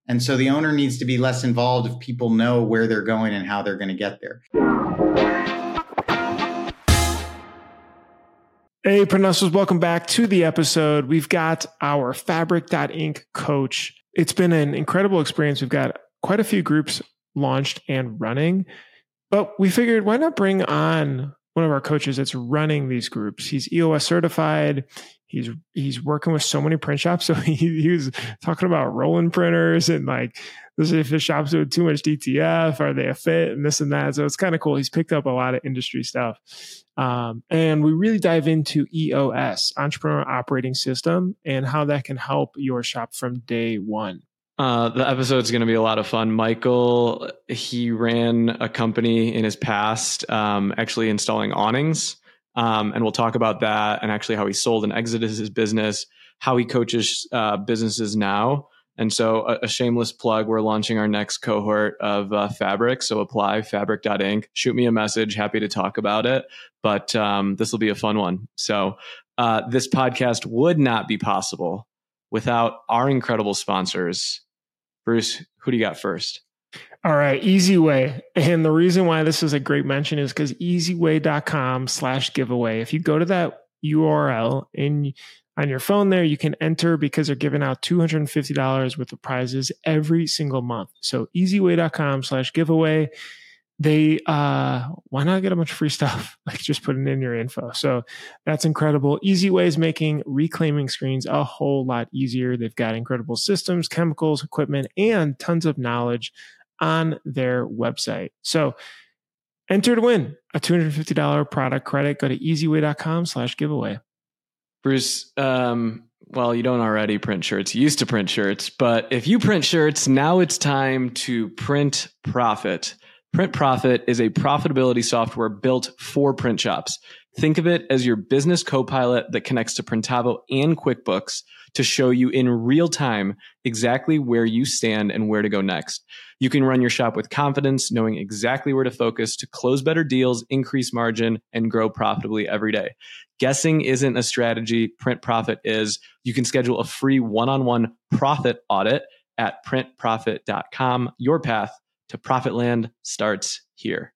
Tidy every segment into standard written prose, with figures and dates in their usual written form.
And so the owner needs to be less involved if people know where they're going and how they're going to get there. Hey, Prenestles, welcome back to the episode. We've got our Fabric.Inc. coach. It's been an incredible experience. We've got quite a few groups launched and running, but we figured why not bring on one of our coaches that's running these groups. He's EOS certified. He's working with so many print shops. So he was talking about rolling printers and like, if the shop's doing too much DTF, are they a fit and this and that. So it's kind of cool. He's picked up a lot of industry stuff. And we really dive into EOS, Entrepreneur Operating System, and how that can help your shop from day one. The episode's going to be a lot of fun. Michael, he ran a company in his past, actually installing awnings. And we'll talk about that and actually how he sold and exited his business, how he coaches businesses now. And so a shameless plug, we're launching our next cohort of Fabric. So apply Fabric.Inc. Shoot me a message. Happy to talk about it. But this will be a fun one. So this podcast would not be possible without our incredible sponsors. Bruce, who do you got first? All right, EasyWay. And the reason why this is a great mention is because easyway.com/giveaway. If you go to that URL on your phone there, you can enter because they're giving out $250 worth of prizes every single month. So easyway.com/giveaway. They, why not get a bunch of free stuff? Like just putting in your info. So that's incredible. EasyWay is making reclaiming screens a whole lot easier. They've got incredible systems, chemicals, equipment, and tons of knowledge on their website. So enter to win a $250 product credit. Go to easyway.com/giveaway. Bruce, well, you don't already print shirts. You used to print shirts, but if you print shirts, now it's time to print profit. Print Profit is a profitability software built for print shops. Think of it as your business co-pilot that connects to Printavo and QuickBooks to show you in real time exactly where you stand and where to go next. You can run your shop with confidence, knowing exactly where to focus to close better deals, increase margin, and grow profitably every day. Guessing isn't a strategy. Print Profit is. You can schedule a free one-on-one profit audit at printprofit.com. Your path to Profitland starts here.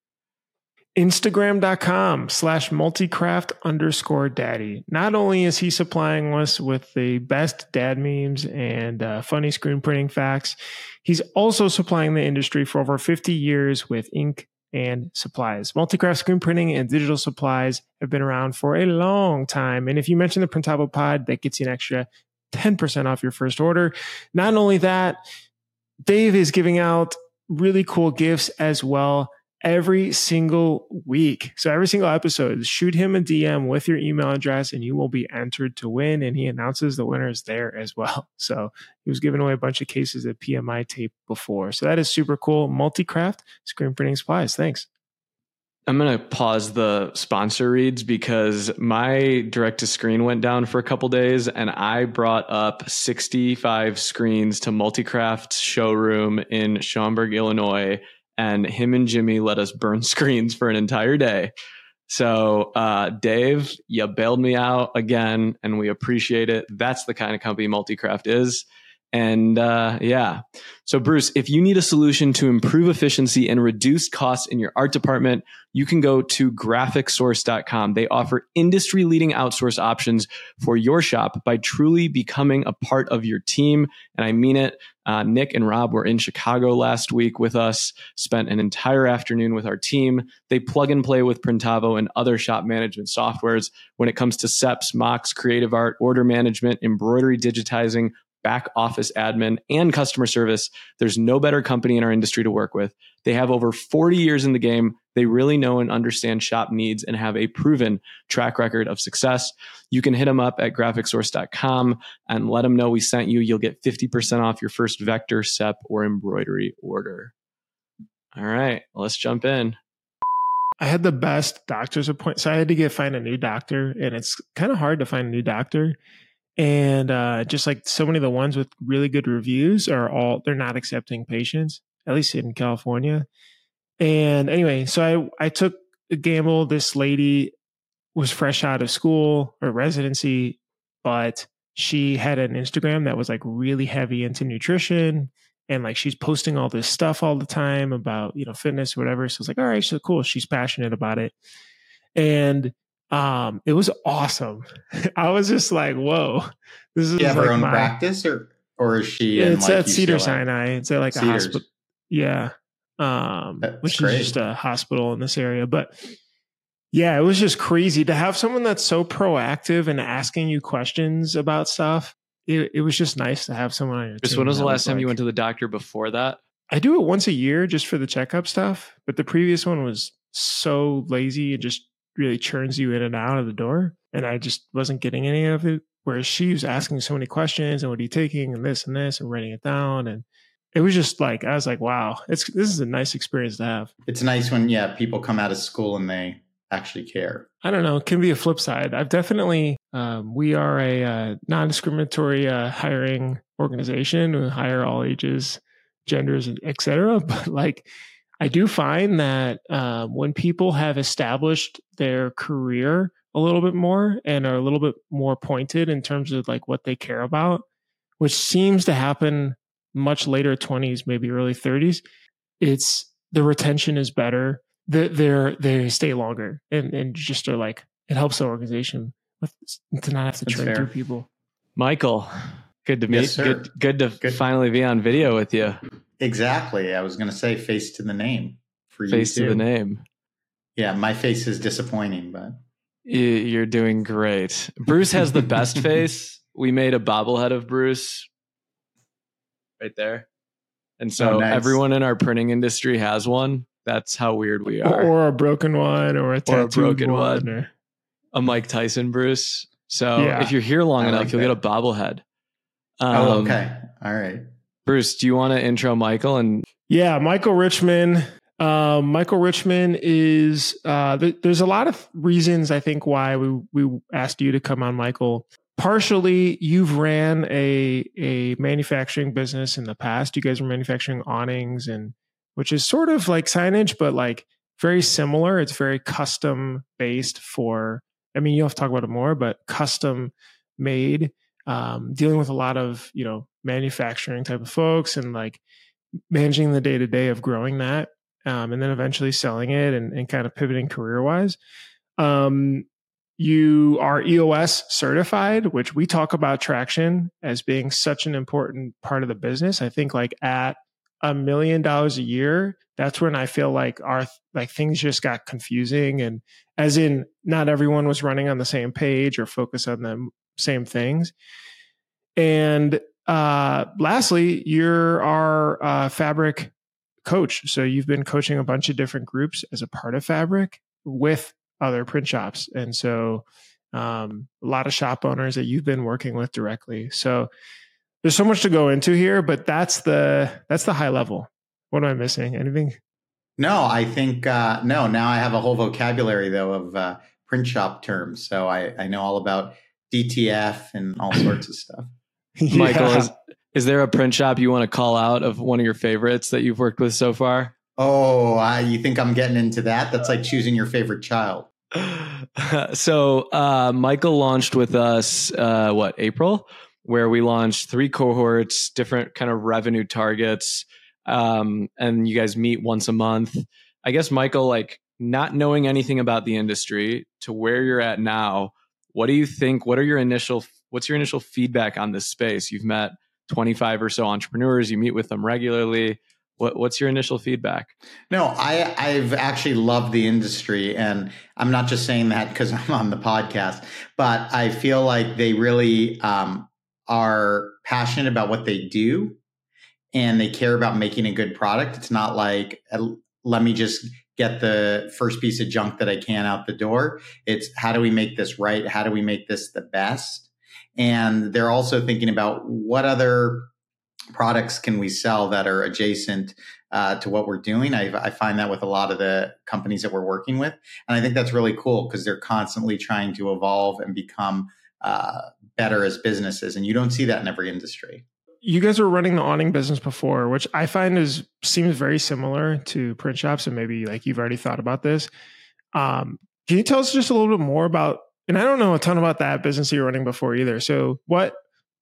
Instagram.com/multicraft_daddy. Not only is he supplying us with the best dad memes and funny screen printing facts, he's also supplying the industry for over 50 years with ink and supplies. Multicraft screen printing and digital supplies have been around for a long time. And if you mention the Printavo pod, that gets you an extra 10% off your first order. Not only that, Dave is giving out really cool gifts as well every single week. So every single episode, shoot him a DM with your email address and you will be entered to win. And he announces the winners there as well. So he was giving away a bunch of cases of PMI tape before. So that is super cool. Multicraft screen printing supplies. Thanks. I'm going to pause the sponsor reads because my direct to screen went down for a couple days and I brought up 65 screens to Multicraft's showroom in Schaumburg, Illinois, and him and Jimmy let us burn screens for an entire day. So, Dave, you bailed me out again and we appreciate it. That's the kind of company Multicraft is. And yeah. So Bruce, if you need a solution to improve efficiency and reduce costs in your art department, you can go to graphicsource.com. They offer industry-leading outsource options for your shop by truly becoming a part of your team. And I mean it. Nick and Rob were in Chicago last week with us, spent an entire afternoon with our team. They plug and play with Printavo and other shop management softwares when it comes to SEPs, mocks, creative art, order management, embroidery, digitizing, back office admin, and customer service. There's no better company in our industry to work with. They have over 40 years in the game. They really know and understand shop needs and have a proven track record of success. You can hit them up at graphicsource.com and let them know we sent you. You'll get 50% off your first vector, SEP, or embroidery order. All right, let's jump in. I had the best doctor's appointment. So I had to find a new doctor, and it's kind of hard to find a new doctor. And just like so many of the ones with really good reviews they're not accepting patients, at least in California. And anyway, so I took a gamble. This lady was fresh out of school or residency, but she had an Instagram that was like really heavy into nutrition And like she's posting all this stuff all the time about, fitness, whatever. So it's like, all right, so cool. She's passionate about it. And it was awesome. I was just like, whoa, this is have like her own practice or is she in it's like at Cedar UCLA? Sinai. It's at like a Cedars. hospital. Yeah. Which great. is just a hospital in this area. But yeah, it was just crazy to have someone that's so proactive and asking you questions about stuff. It was just nice to have someone on your team. When was the last time like, you went to the doctor before that? I do it once a year just for the checkup stuff. But the previous one was so lazy. It just really churns you in and out of the door. And I just wasn't getting any of it. Whereas she was asking so many questions and what are you taking and this and writing it down. And it was just like, I was like, wow, this is a nice experience to have. It's nice when, people come out of school and they actually care. I don't know. It can be a flip side. I've definitely, we are a non-discriminatory hiring organization. We hire all ages, genders, et cetera. But like, I do find that when people have established their career a little bit more and are a little bit more pointed in terms of like what they care about, which seems to happen much later 20s, maybe early 30s, it's the retention is better. They stay longer and just are like, it helps the organization to not have to train through people. Michael, good to meet. Yes, sir. Good to finally be on video with you. Exactly. I was going to say face to the name for you too. Face to the name. Yeah, my face is disappointing, but you're doing great. Bruce has the best face. We made a bobblehead of Bruce right there. And so nice. Everyone in our printing industry has one. That's how weird we are. Or a broken one or a tattooed one. Or a Mike Tyson Bruce. So if you're here long enough, you'll get a bobblehead. Okay. All right. Bruce, do you want to intro Michael? Yeah, Michael Richman. Michael Richman is, there's a lot of reasons I think why we asked you to come on, Michael. Partially, you've ran a manufacturing business in the past. You guys were manufacturing awnings, and which is sort of like signage, but like very similar. It's very custom based for, you'll have to talk about it more, but custom made, dealing with a lot of, manufacturing type of folks and like managing the day to day of growing that. And then eventually selling it and kind of pivoting career wise. You are EOS certified, which we talk about traction as being such an important part of the business. I think like at $1 million a year, that's when I feel like things just got confusing, and as in not everyone was running on the same page or focused on the same things. And lastly, you're our Fabric coach. So you've been coaching a bunch of different groups as a part of Fabric with other print shops. And so a lot of shop owners that you've been working with directly. So there's so much to go into here, but that's the high level. What am I missing? Anything? No, I think, no, now I have a whole vocabulary though of print shop terms. So I know all about DTF and all sorts of stuff. Yeah. Michael, is there a print shop you want to call out of one of your favorites that you've worked with so far? Oh, you think I'm getting into that? That's like choosing your favorite child. So Michael launched with us, April, where we launched 3 cohorts, different kind of revenue targets. And you guys meet once a month. I guess, Michael, like not knowing anything about the industry to where you're at now, what do you think? What's your initial feedback on this space? You've met 25 or so entrepreneurs. You meet with them regularly. What's your initial feedback? No, I've actually loved the industry, and I'm not just saying that because I'm on the podcast, but I feel like they really are passionate about what they do, and they care about making a good product. It's not like, let me just get the first piece of junk that I can out the door. It's how do we make this right? How do we make this the best? And they're also thinking about what other products can we sell that are adjacent to what we're doing. I find that with a lot of the companies that we're working with. And I think that's really cool because they're constantly trying to evolve and become better as businesses. And you don't see that in every industry. You guys were running the awning business before, which I find seems very similar to print shops. And maybe like you've already thought about this. Can you tell us just a little bit more about, and I don't know a ton about that business you were running before either. So what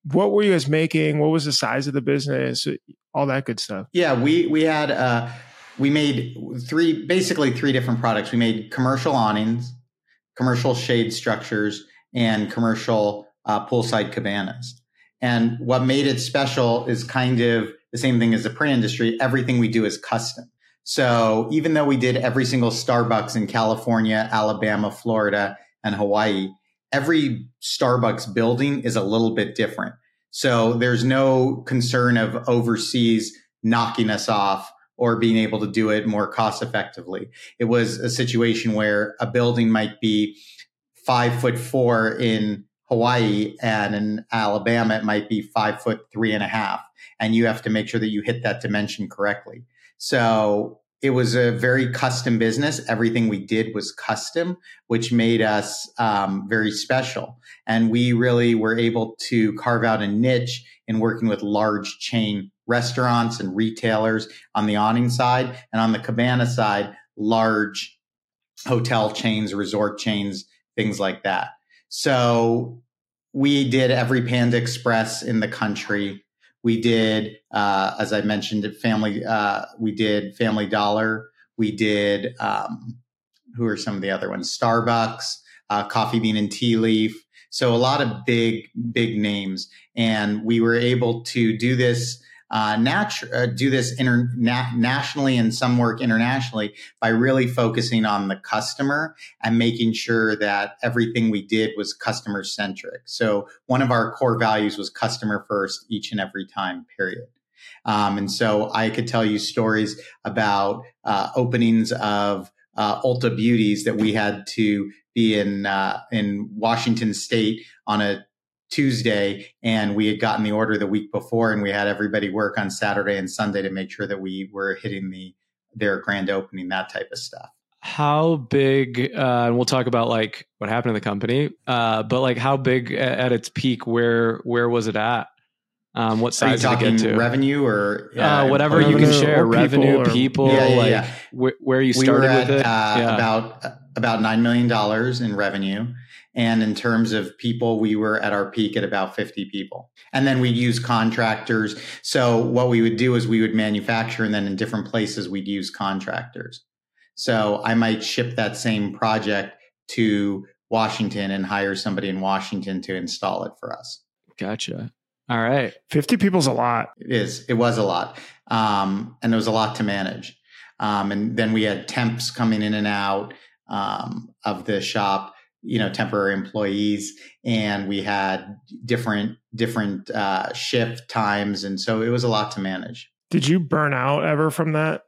what were you guys making? What was the size of the business? All that good stuff. Yeah, we made basically three different products. We made commercial awnings, commercial shade structures, and commercial poolside cabanas. And what made it special is kind of the same thing as the print industry. Everything we do is custom. So even though we did every single Starbucks in California, Alabama, Florida, and Hawaii, every Starbucks building is a little bit different. So there's no concern of overseas knocking us off or being able to do it more cost effectively. It was a situation where a building might be 5'4" in Hawaii, and in Alabama, it might be 5'3.5". And you have to make sure that you hit that dimension correctly. So it was a very custom business. Everything we did was custom, which made us very special. And we really were able to carve out a niche in working with large chain restaurants and retailers on the awning side, and on the cabana side, large hotel chains, resort chains, things like that. So we did every Panda Express in the country. We did, as I mentioned, we did Family Dollar. We did, who are some of the other ones? Starbucks, Coffee Bean and Tea Leaf. So a lot of big names. And we were able to do this nationally, and some work internationally, by really focusing on the customer and making sure that everything we did was customer centric. So one of our core values was customer first each and every time, period. And so I could tell you stories about openings of Ulta Beauties that we had to be in Washington State on a Tuesday, and we had gotten the order the week before, and we had everybody work on Saturday and Sunday to make sure that we were hitting their grand opening, that type of stuff. How big, and we'll talk about like what happened to the company, but like how big at its peak, where was it at? What size did it get to? Revenue or whatever you can share, revenue, people, where you started with it? About $9 million in revenue. And in terms of people, we were at our peak at about 50 people. And then we'd use contractors. So what we would do is we would manufacture, and then in different places, we'd use contractors. So I might ship that same project to Washington and hire somebody in Washington to install it for us. Gotcha. All right. 50 people's a lot. It is. It was a lot. And it was a lot to manage. And then we had temps coming in and out of the shop, temporary employees, and we had different shift times. And so it was a lot to manage. Did you burn out ever from that?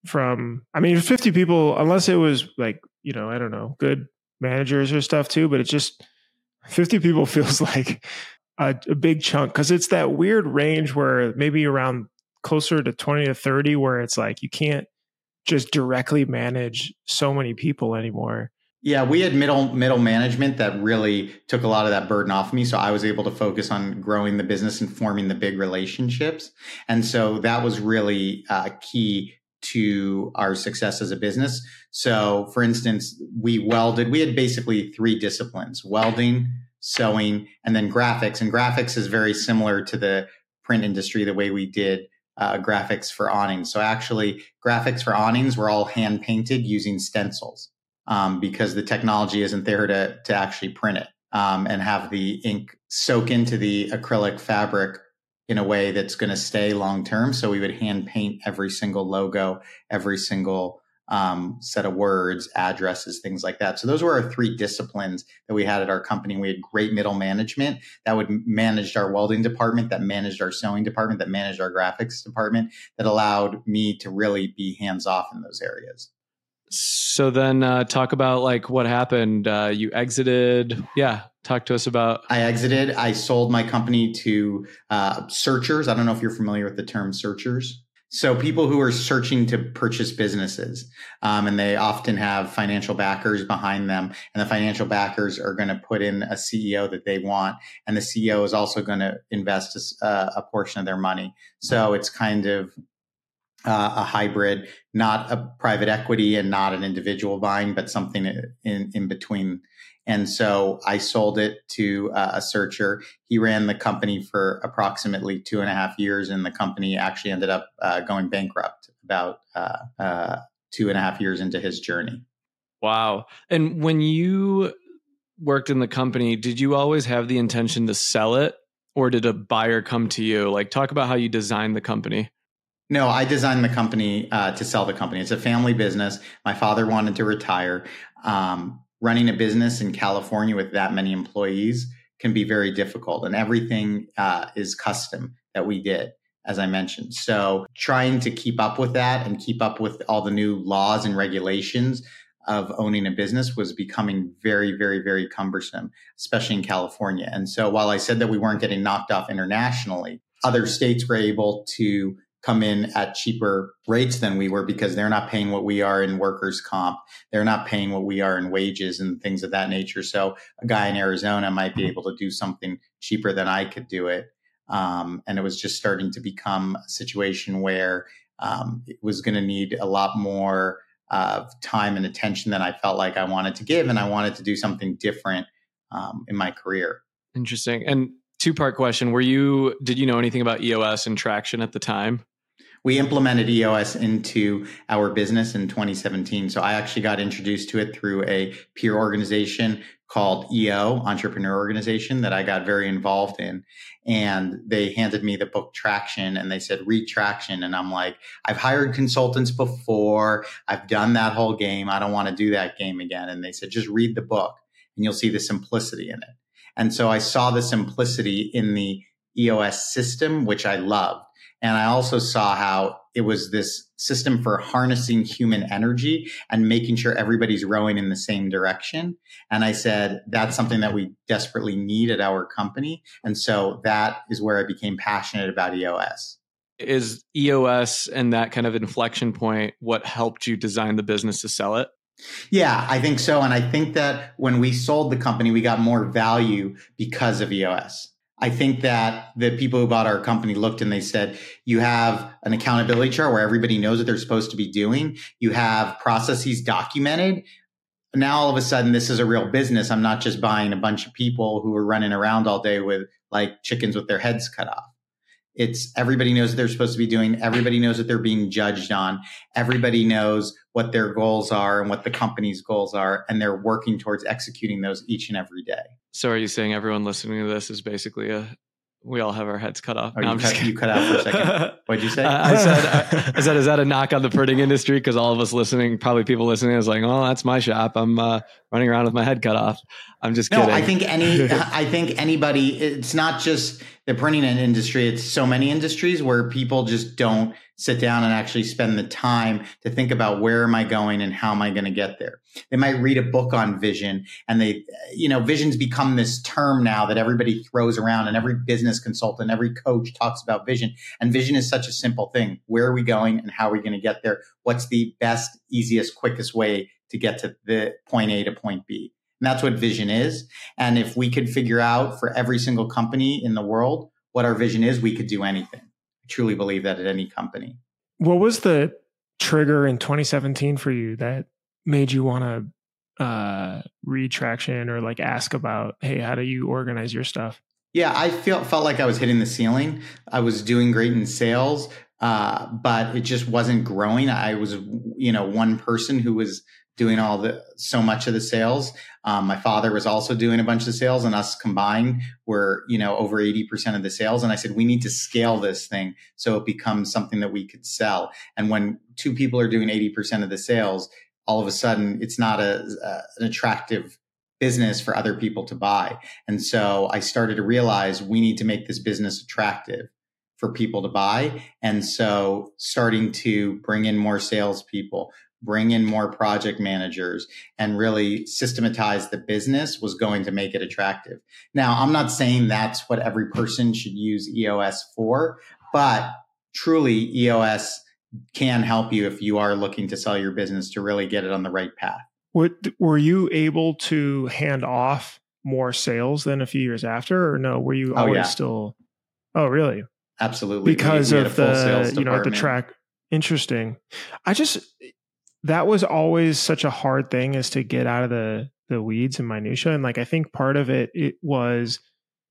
50 people, unless it was like, I don't know, good managers or stuff too, but it's just 50 people feels like a big chunk, because it's that weird range where maybe around closer to 20 to 30, where it's like you can't just directly manage so many people anymore. Yeah, we had middle management that really took a lot of that burden off me. So I was able to focus on growing the business and forming the big relationships. And so that was really key to our success as a business. So for instance, we had basically three disciplines: welding, sewing, and then graphics. And graphics is very similar to the print industry, the way we did graphics for awnings. So actually, graphics for awnings were all hand painted using stencils. Because the technology isn't there to actually print it and have the ink soak into the acrylic fabric in a way that's going to stay long term. So we would hand paint every single logo, every single set of words, addresses, things like that. So those were our three disciplines that we had at our company. We had great middle management that would manage our welding department, that managed our sewing department, that managed our graphics department, that allowed me to really be hands off in those areas. So then talk about like what happened. You exited. Yeah. Talk to us about. I exited. I sold my company to searchers. I don't know if you're familiar with the term searchers. So people who are searching to purchase businesses, and they often have financial backers behind them, and the financial backers are going to put in a CEO that they want, and the CEO is also going to invest a portion of their money. So it's kind of a hybrid, not a private equity and not an individual buying, but something in between. And so I sold it to a searcher. He ran the company for approximately 2.5 years, and the company actually ended up going bankrupt about 2.5 years into his journey. Wow. And when you worked in the company, did you always have the intention to sell it, or did a buyer come to you? Like, talk about how you designed the company. No, I designed the company to sell the company. It's a family business. My father wanted to retire. Running a business in California with that many employees can be very difficult, and everything is custom that we did, as I mentioned. So trying to keep up with that and keep up with all the new laws and regulations of owning a business was becoming very, very, very cumbersome, especially in California. And so while I said that we weren't getting knocked off internationally, other states were able to come in at cheaper rates than we were because they're not paying what we are in workers' comp. They're not paying what we are in wages and things of that nature. So a guy in Arizona might be able to do something cheaper than I could do it. And it was just starting to become a situation where it was going to need a lot more of time and attention than I felt like I wanted to give. And I wanted to do something different in my career. Interesting. And two-part question. Did you know anything about EOS and Traction at the time? We implemented EOS into our business in 2017. So I actually got introduced to it through a peer organization called EO, Entrepreneur Organization, that I got very involved in. And they handed me the book Traction and they said, read Traction. And I'm like, I've hired consultants before. I've done that whole game. I don't want to do that game again. And they said, just read the book and you'll see the simplicity in it. And so I saw the simplicity in the EOS system, which I loved. And I also saw how it was this system for harnessing human energy and making sure everybody's rowing in the same direction. And I said, that's something that we desperately need at our company. And so that is where I became passionate about EOS. Is EOS and that kind of inflection point what helped you design the business to sell it? Yeah, I think so. And I think that when we sold the company, we got more value because of EOS. I think that the people who bought our company looked and they said, you have an accountability chart where everybody knows what they're supposed to be doing. You have processes documented. Now, all of a sudden, this is a real business. I'm not just buying a bunch of people who are running around all day with like chickens with their heads cut off. It's everybody knows what they're supposed to be doing. Everybody knows what they're being judged on. Everybody knows what their goals are and what the company's goals are. And they're working towards executing those each and every day. So are you saying everyone listening to this is basically we all have our heads cut off? Oh, no, you cut out for a second. What'd you say? I said, is that a knock on the printing industry? Because all of us listening, probably people listening is like, oh, that's my shop. I'm running around with my head cut off. I'm just kidding. No, I think anybody, it's not just the printing industry. It's so many industries where people just don't sit down and actually spend the time to think about where am I going and how am I going to get there. They might read a book on vision and vision's become this term now that everybody throws around and every business consultant, every coach talks about vision. And vision is such a simple thing. Where are we going and how are we going to get there? What's the best, easiest, quickest way to get to the point A to point B? And that's what vision is. And if we could figure out for every single company in the world what our vision is, we could do anything. I truly believe that at any company. What was the trigger in 2017 for you that made you want to read Traction or like ask about, hey, how do you organize your stuff? Yeah, I felt like I was hitting the ceiling. I was doing great in sales, but it just wasn't growing. I was, one person who was doing so much of the sales. My father was also doing a bunch of sales, and us combined were, over 80% of the sales. And I said, we need to scale this thing so it becomes something that we could sell. And when two people are doing 80% of the sales, all of a sudden it's not an attractive business for other people to buy. And so I started to realize we need to make this business attractive for people to buy. And so starting to bring in more salespeople, bring in more project managers, and really systematize the business was going to make it attractive. Now, I'm not saying that's what every person should use EOS for, but truly EOS can help you if you are looking to sell your business to really get it on the right path. Were you able to hand off more sales than a few years after, or no? Were you always still? Oh, really? Absolutely. Because we of the track. Interesting. that was always such a hard thing, is to get out of the weeds and minutia. And like, I think part of it was,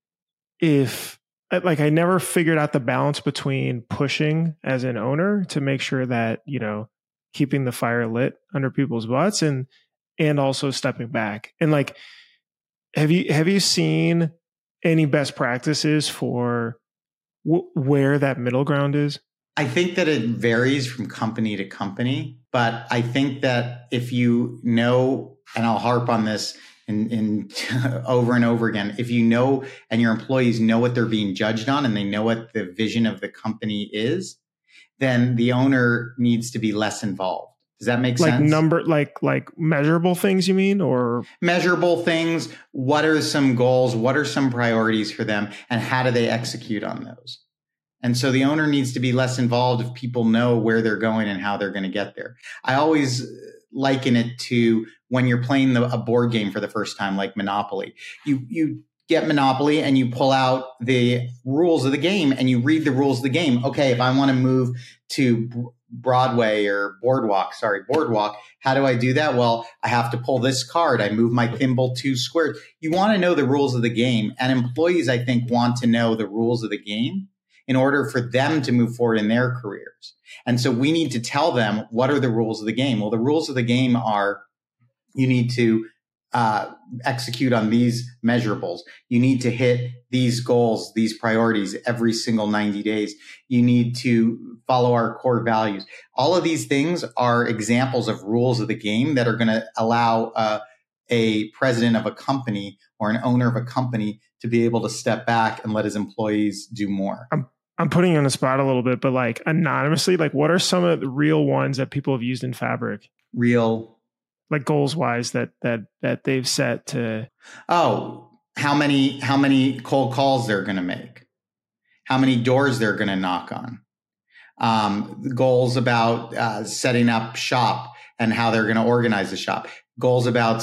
if like, I never figured out the balance between pushing as an owner to make sure that, keeping the fire lit under people's butts, and also stepping back. And like, have you seen any best practices for where that middle ground is? I think that it varies from company to company, but I think that if you know, and I'll harp on this in over and over again, if you know and your employees know what they're being judged on and they know what the vision of the company is, then the owner needs to be less involved. Does that make sense? Like measurable things, you mean? Or measurable things. What are some goals? What are some priorities for them? And how do they execute on those? And so the owner needs to be less involved if people know where they're going and how they're going to get there. I always liken it to when you're playing a board game for the first time, like Monopoly. You get Monopoly and you pull out the rules of the game and you read the rules of the game. Okay, if I want to move to Broadway or Boardwalk, how do I do that? Well, I have to pull this card. I move my thimble 2 squares. You want to know the rules of the game. And employees, I think, want to know the rules of the game in order for them to move forward in their careers. And so we need to tell them, what are the rules of the game? Well, the rules of the game are, you need to execute on these measurables. You need to hit these goals, these priorities every single 90 days. You need to follow our core values. All of these things are examples of rules of the game that are going to allow a president of a company or an owner of a company to be able to step back and let his employees do more. I'm putting you on the spot a little bit, but like, anonymously, like, what are some of the real ones that people have used in Fabric? Like, goals wise that they've set to? Oh, how many cold calls they're going to make, how many doors they're going to knock on, goals about setting up shop and how they're going to organize the shop, goals about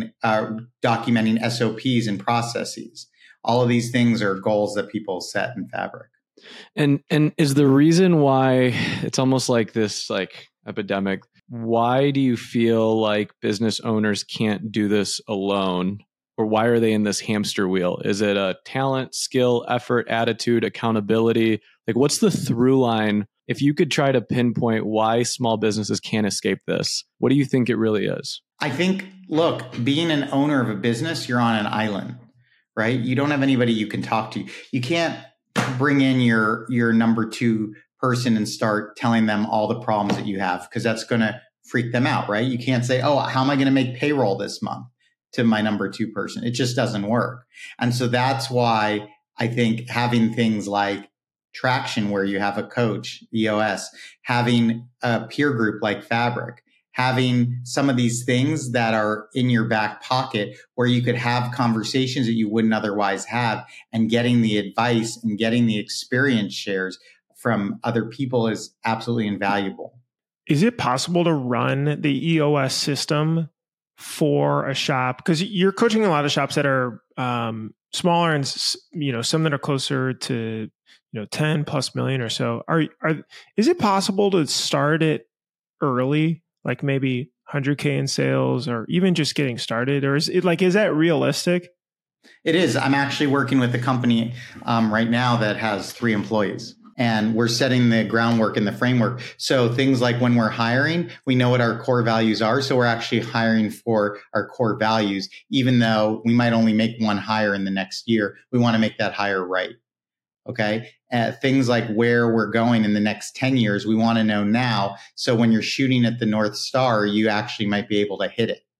documenting SOPs and processes. All of these things are goals that people set in Fabric. And is the reason why it's almost like this epidemic, why do you feel like business owners can't do this alone? Or why are they in this hamster wheel? Is it a talent, skill, effort, attitude, accountability? Like, what's the through line? If you could try to pinpoint why small businesses can't escape this, what do you think it really is? I think, look, being an owner of a business, you're on an island, right? You don't have anybody you can talk to. You can't bring in your number 2 person and start telling them all the problems that you have, because that's going to freak them out, right? You can't say, oh, how am I going to make payroll this month to my number 2 person? It just doesn't work. And so that's why I think having things like Traction, where you have a coach, EOS, having a peer group like Fabric, having some of these things that are in your back pocket where you could have conversations that you wouldn't otherwise have, and getting the advice and getting the experience shares from other people is absolutely invaluable. Is it possible to run the EOS system for a shop? Because you're coaching a lot of shops that are smaller and, some that are closer to 10 plus million or so. Is it possible to start it early, like maybe 100K in sales, or even just getting started? Or is that realistic? It is. I'm actually working with a company right now that has 3 employees. And we're setting the groundwork and the framework. So things like when we're hiring, we know what our core values are. So we're actually hiring for our core values, even though we might only make 1 hire in the next year. We want to make that hire right. Okay. Things like where we're going in the next 10 years, we want to know now. So when you're shooting at the North Star, you actually might be able to hit it.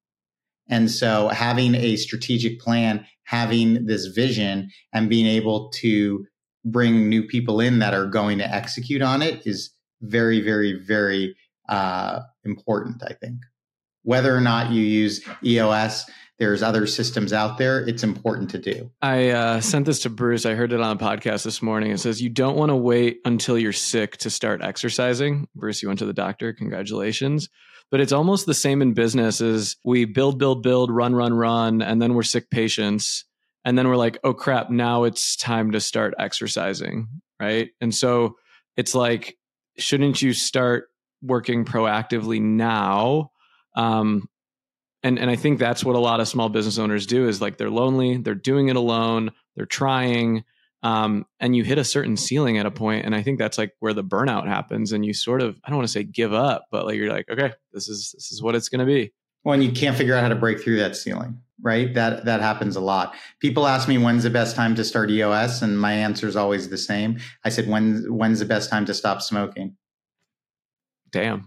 And so having a strategic plan, having this vision, and being able to bring new people in that are going to execute on it is very, very, very important, I think. Whether or not you use EOS, there's other systems out there. It's important to do. I sent this to Bruce. I heard it on a podcast this morning. It says, you don't want to wait until you're sick to start exercising. Bruce, you went to the doctor. Congratulations. But it's almost the same in business as we build, run, and then we're sick patients. And then we're like, oh crap, now it's time to start exercising, right? And so it's like, shouldn't you start working proactively now. And I think that's what a lot of small business owners do is like they're lonely, they're doing it alone, they're trying, and you hit a certain ceiling at a point. And I think that's like where the burnout happens. And you sort of, I don't want to say give up, but like you're like, okay, this is what it's going to be. Well, and you can't figure out how to break through that ceiling, right? That happens a lot. People ask me when's the best time to start EOS, and my answer is always the same. I said, when's the best time to stop smoking? Damn.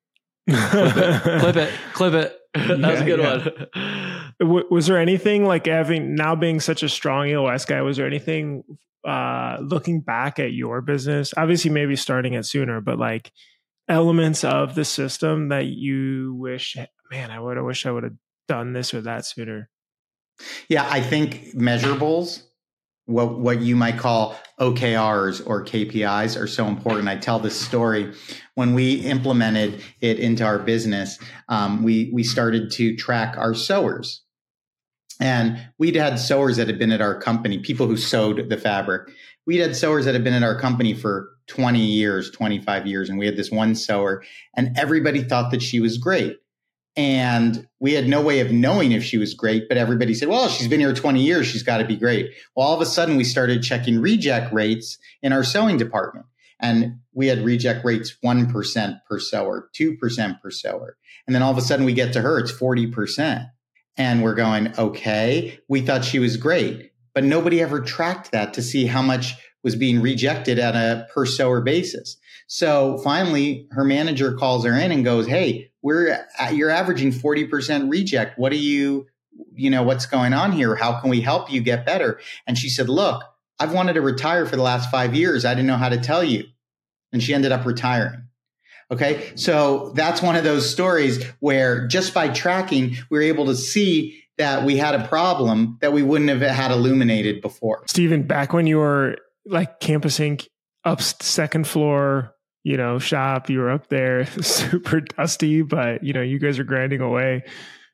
Clip it. That was a good one. Was there anything like now being such a strong EOS guy, was there anything looking back at your business, obviously maybe starting it sooner, but like elements of the system that you wish, man, I wish I would have done this or that sooner? Yeah, I think measurables, what you might call OKRs or KPIs, are so important. I tell this story. When we implemented it into our business, we started to track our sewers. And we'd had sewers that had been at our company, people who sewed the fabric. We'd had sewers that had been at our company for 20 years, 25 years. And we had this one sewer, and everybody thought that she was great. And we had no way of knowing if she was great, but everybody said, well, she's been here 20 years. She's got to be great. Well, all of a sudden we started checking reject rates in our sewing department. And we had reject rates 1% per sewer, 2% per sewer. And then all of a sudden we get to her, it's 40%. And we're going, okay, we thought she was great, but nobody ever tracked that to see how much was being rejected at a per sewer basis. So finally, her manager calls her in and goes, hey, you're averaging 40% reject. What what's going on here? How can we help you get better? And she said, look, I've wanted to retire for the last 5 years. I didn't know how to tell you. And she ended up retiring. Okay. So that's one of those stories where just by tracking, we were able to see that we had a problem that we wouldn't have had illuminated before. Steven, back when you were like Campus Ink up second floor, shop, you were up there super dusty, but you guys are grinding away.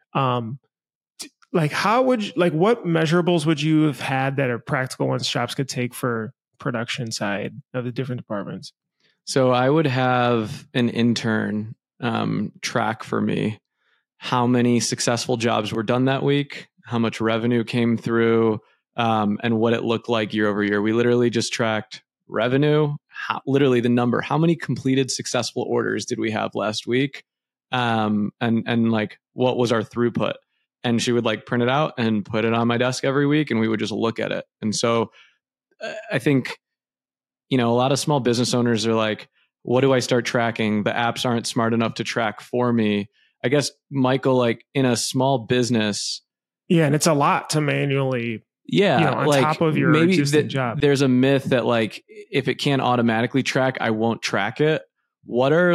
Like what measurables would you have had that are practical ones shops could take for production side of the different departments? So I would have an intern track for me how many successful jobs were done that week, how much revenue came through, and what it looked like year over year. We literally just tracked revenue, literally the number, how many completed successful orders did we have last week? And like, what was our throughput? And she would like print it out and put it on my desk every week, and we would just look at it. And so I think, a lot of small business owners are like, what do I start tracking? The apps aren't smart enough to track for me. I guess, Michael, like in a small business. Yeah. And it's a lot to manually, on top of your existing job. There's a myth that like, if it can't automatically track, I won't track it. What are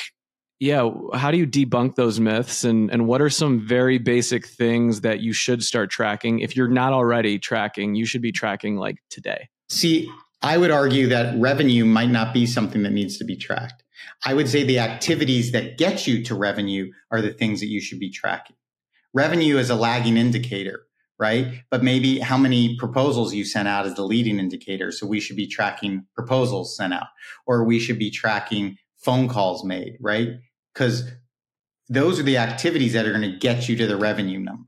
how do you debunk those myths? And what are some very basic things that you should start tracking? If you're not already tracking, you should be tracking like today. See, I would argue that revenue might not be something that needs to be tracked. I would say the activities that get you to revenue are the things that you should be tracking. Revenue is a lagging indicator, right? But maybe how many proposals you sent out is the leading indicator. So we should be tracking proposals sent out, or we should be tracking phone calls made, right? Because those are the activities that are going to get you to the revenue number.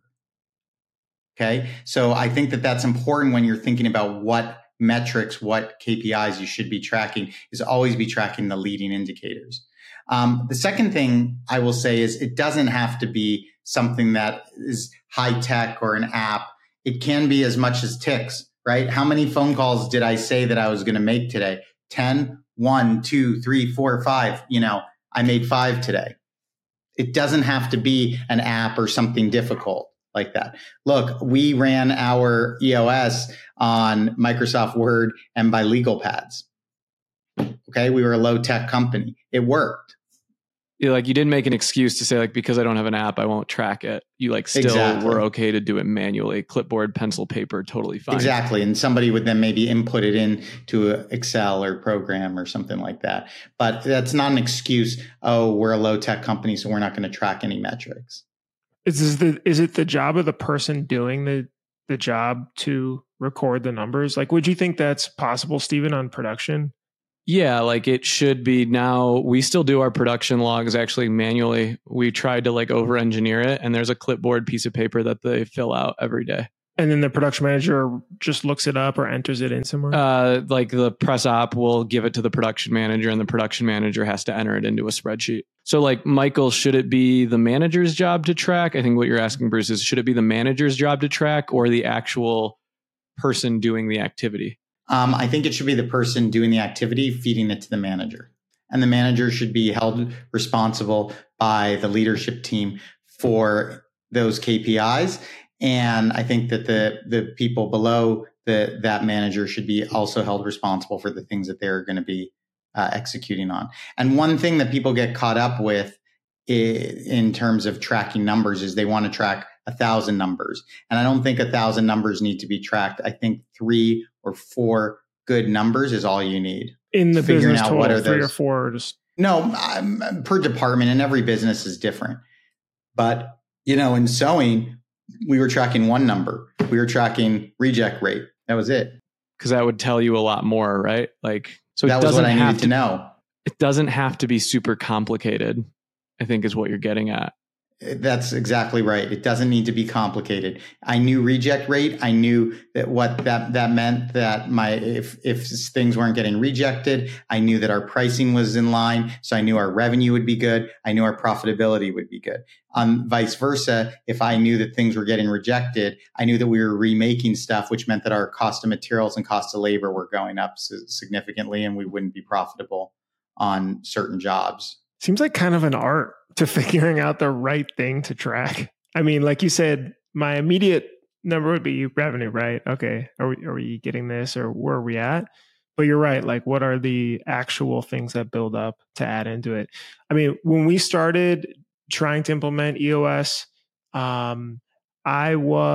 Okay. So I think that that's important when you're thinking about what metrics, what KPIs you should be tracking, is always be tracking the leading indicators. The second thing I will say is it doesn't have to be something that is high tech or an app. It can be as much as ticks, right? How many phone calls did I say that I was going to make today? 10, 1, 2, 3, 4, 5. I made 5 today. It doesn't have to be an app or something difficult like that. Look, we ran our EOS on Microsoft Word and by legal pads. Okay. We were a low tech company. It worked. You didn't make an excuse to say like, because I don't have an app, I won't track it. You still were okay to do it manually. Clipboard, pencil, paper, totally fine. Exactly. And somebody would then maybe input it into Excel or program or something like that. But that's not an excuse. Oh, we're a low tech company, so we're not going to track any metrics. Is it the job of the person doing the job to record the numbers? Like, would you think that's possible, Steven, on production? Yeah, like it should be now. We still do our production logs actually manually. We tried to like over engineer it, and there's a clipboard piece of paper that they fill out every day. And then the production manager just looks it up or enters it in somewhere? Like the press op will give it to the production manager, and the production manager has to enter it into a spreadsheet. So like, Michael, should it be the manager's job to track? I think what you're asking, Bruce, is should it be the manager's job to track or the actual person doing the activity? I think it should be the person doing the activity feeding it to the manager. And the manager should be held responsible by the leadership team for those KPIs. And I think that the people below that manager should be also held responsible for the things that they're going to be executing on. And one thing that people get caught up with in terms of tracking numbers is they want to track 1,000 numbers. And I don't think 1,000 numbers need to be tracked. I think 3 or 4 good numbers is all you need. In the Figuring business out total, what are 3 or those. 4? Just No, per department, and every business is different. But, in sewing, we were tracking one number. We were tracking reject rate. That was it. Because that would tell you a lot more, right? Like, so That it was what doesn't I have needed to know. It doesn't have to be super complicated, I think is what you're getting at. That's exactly right. It doesn't need to be complicated. I knew reject rate. I knew that what that meant that if things weren't getting rejected, I knew that our pricing was in line. So I knew our revenue would be good. I knew our profitability would be good. Vice versa, if I knew that things were getting rejected, I knew that we were remaking stuff, which meant that our cost of materials and cost of labor were going up significantly, and we wouldn't be profitable on certain jobs. seems like kind of an art to figuring out the right thing to track. I mean, like you said, my immediate number would be revenue, right? Okay, are we getting this, or where are we at? But you're right. Like, what are the actual things that build up to add into it? I mean, when we started trying to implement EOS, I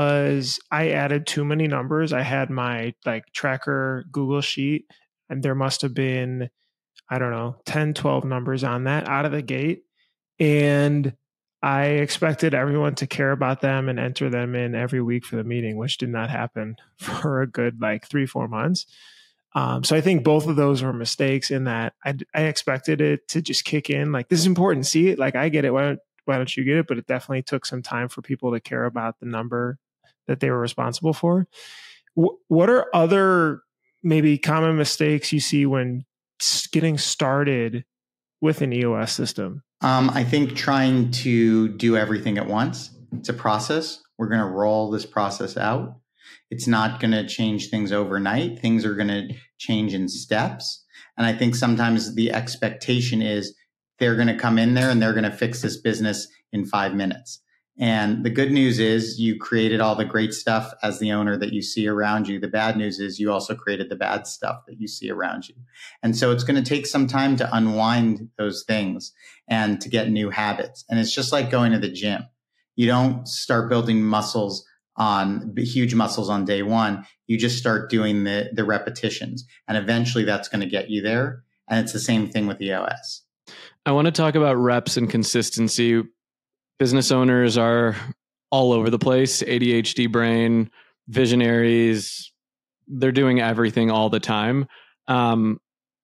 added too many numbers. I had my tracker Google sheet, and there must have been, I don't know, 10, 12 numbers on that out of the gate. And I expected everyone to care about them and enter them in every week for the meeting, which did not happen for a good 3-4 months. So I think both of those were mistakes in that I expected it to just kick in. Like, this is important. See it? Like, I get it. Why don't you get it? But it definitely took some time for people to care about the number that they were responsible for. What are other maybe common mistakes you see when getting started with an EOS system? I think trying to do everything at once. It's a process. We're going to roll this process out. It's not going to change things overnight. Things are going to change in steps. And I think sometimes the expectation is they're going to come in there and they're going to fix this business in 5 minutes. And the good news is you created all the great stuff as the owner that you see around you. The bad news is you also created the bad stuff that you see around you. And so it's going to take some time to unwind those things and to get new habits. And it's just like going to the gym. You don't start building huge muscles on day one. You just start doing the repetitions. And eventually that's going to get you there. And it's the same thing with EOS. I want to talk about reps and consistency. Business owners are all over the place, ADHD brain, visionaries. They're doing everything all the time. Can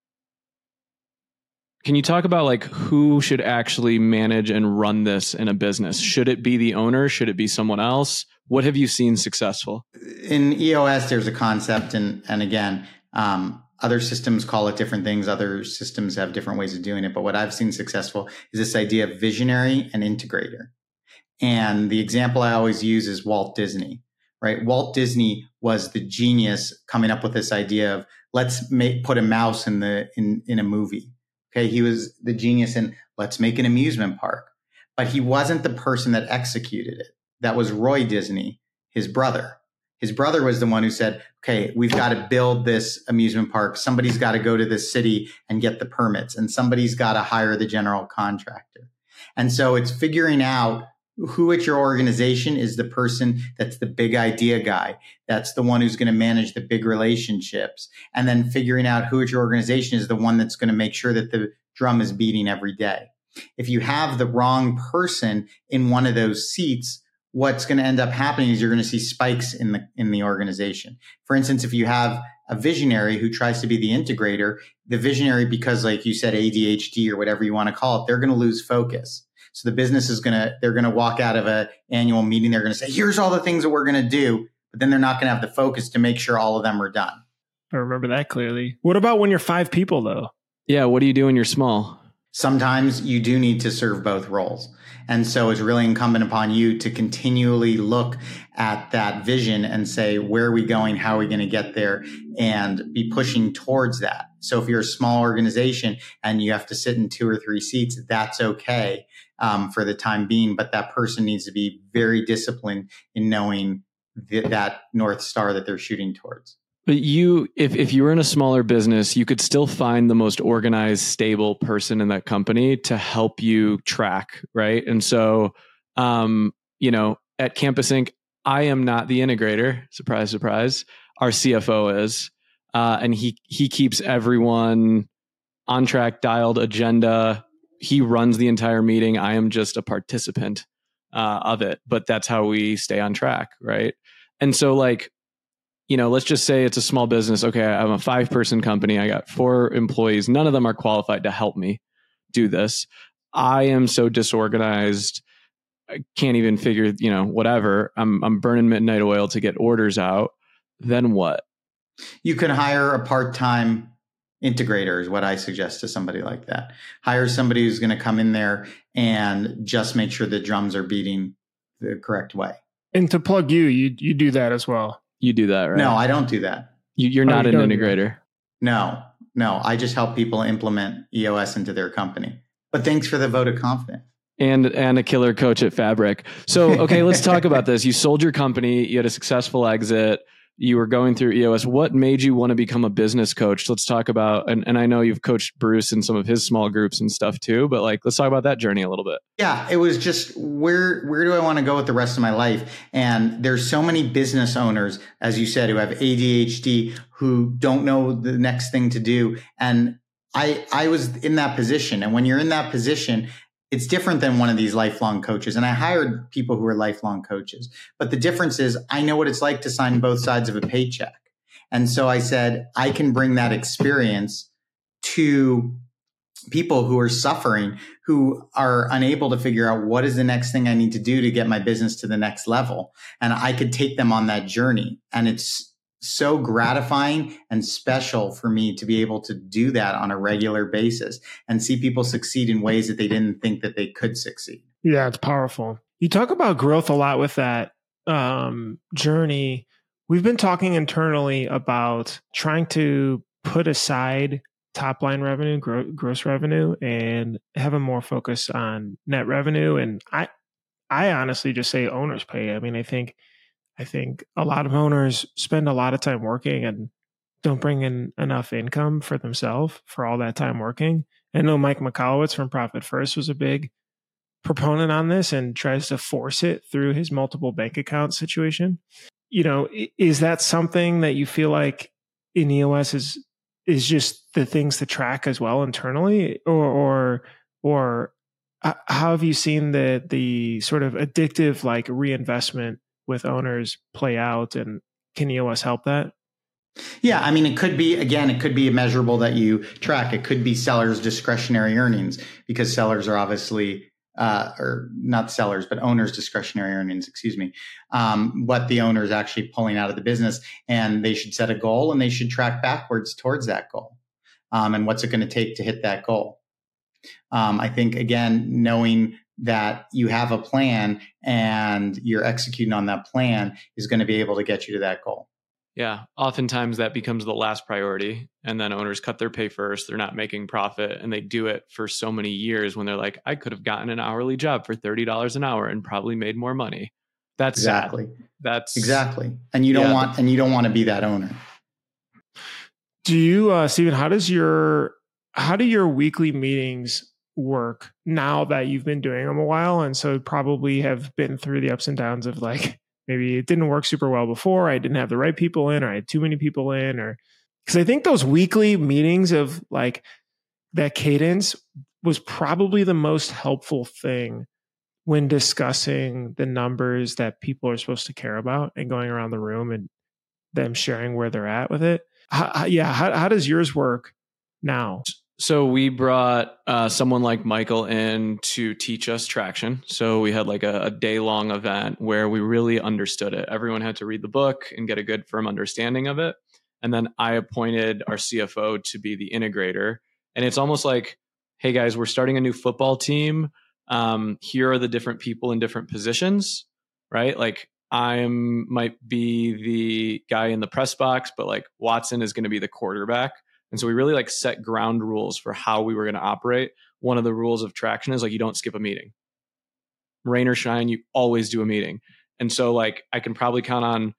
you talk about who should actually manage and run this in a business? Should it be the owner? Should it be someone else? What have you seen successful? In EOS, there's a concept, and again, other systems call it different things. Other systems have different ways of doing it. But what I've seen successful is this idea of visionary and integrator. And the example I always use is Walt Disney, right? Walt Disney was the genius coming up with this idea of let's put a mouse in a movie. Okay. He was the genius in let's make an amusement park, but he wasn't the person that executed it. That was Roy Disney, his brother. His brother was the one who said, okay, we've got to build this amusement park. Somebody's got to go to this city and get the permits, and somebody's got to hire the general contractor. And so it's figuring out who at your organization is the person that's the big idea guy. That's the one who's going to manage the big relationships. And then figuring out who at your organization is the one that's going to make sure that the drum is beating every day. If you have the wrong person in one of those seats, what's going to end up happening is you're going to see spikes in the organization. For instance, if you have a visionary who tries to be the integrator, the visionary, because like you said, ADHD or whatever you want to call it, they're going to lose focus. So the business they're going to walk out of an annual meeting. They're going to say, here's all the things that we're going to do. But then they're not going to have the focus to make sure all of them are done. I remember that clearly. What about when you're 5 people though? Yeah. What do you do when you're small? Sometimes you do need to serve both roles. And so it's really incumbent upon you to continually look at that vision and say, where are we going? How are we going to get there? And be pushing towards that. So if you're a small organization and you have to sit in 2 or 3 seats, that's okay for the time being. But that person needs to be very disciplined in knowing that North Star that they're shooting towards. But if you were in a smaller business, you could still find the most organized, stable person in that company to help you track, right? And so, at Campus Ink, I am not the integrator. Surprise, surprise. Our CFO is, and he keeps everyone on track, dialed, agenda. He runs the entire meeting. I am just a participant of it, but that's how we stay on track, right? And so, let's just say it's a small business. Okay, I'm a 5-person company. I got 4 employees. None of them are qualified to help me do this. I am so disorganized. I can't even figure, whatever. I'm burning midnight oil to get orders out. Then what? You can hire a part-time integrator is what I suggest to somebody like that. Hire somebody who's going to come in there and just make sure the drums are beating the correct way. And to plug you do that as well. You do that, right? No, I don't do that. You're not an integrator. No. I just help people implement EOS into their company. But thanks for the vote of confidence. And a killer coach at Fabric. So, okay, let's talk about this. You sold your company. You had a successful exit. You were going through EOS. What made you want to become a business coach? Let's talk about, and I know you've coached Bruce in some of his small groups and stuff too, but let's talk about that journey a little bit. Yeah, it was just where do I want to go with the rest of my life? And there's so many business owners, as you said, who have ADHD, who don't know the next thing to do. And I was in that position. And when you're in that position, it's different than one of these lifelong coaches. And I hired people who are lifelong coaches. But the difference is I know what it's like to sign both sides of a paycheck. And so I said, I can bring that experience to people who are suffering, who are unable to figure out what is the next thing I need to do to get my business to the next level. And I could take them on that journey. And it's so gratifying and special for me to be able to do that on a regular basis and see people succeed in ways that they didn't think that they could succeed. Yeah, it's powerful. You talk about growth a lot with that journey. We've been talking internally about trying to put aside top line revenue, gross revenue, and have a more focus on net revenue. And I honestly just say owners pay. I mean, I think a lot of owners spend a lot of time working and don't bring in enough income for themselves for all that time working. I know Mike Michalowicz from Profit First was a big proponent on this and tries to force it through his multiple bank account situation. Is that something that you feel like in EOS is just the things to track as well internally, or how have you seen the sort of addictive reinvestment with owners play out, and can EOS help that? Yeah, I mean, it could be a measurable that you track. It could be sellers' discretionary earnings, because sellers are obviously, or not sellers, but owners' discretionary earnings, what the owner is actually pulling out of the business. And they should set a goal and they should track backwards towards that goal. And what's it going to take to hit that goal? I think, again, knowing that you have a plan and you're executing on that plan is going to be able to get you to that goal. Yeah. Oftentimes that becomes the last priority. And then owners cut their pay first. They're not making profit. And they do it for so many years when they're like, I could have gotten an hourly job for $30 an hour and probably made more money. That's exactly. Sad. That's exactly. And you don't want to be that owner. Do you, Stephen, how do your weekly meetings work now that you've been doing them a while? And so probably have been through the ups and downs of maybe it didn't work super well before, I didn't have the right people in, or I had too many people in, or because I think those weekly meetings of that cadence was probably the most helpful thing when discussing the numbers that people are supposed to care about and going around the room and them sharing where they're at with it? How does yours work now? So we brought someone like Michael in to teach us traction. So we had like a day-long event where we really understood it. Everyone had to read the book and get a good firm understanding of it. And then I appointed our CFO to be the integrator. And it's almost like, hey guys, we're starting a new football team. Here are the different people in different positions, right? Like I might be the guy in the press box, but like Watson is going to be the quarterback. And so we really like set ground rules for how we were going to operate. One of the rules of traction is like, you don't skip a meeting. Rain or shine, you always do a meeting. And so like, I can probably count on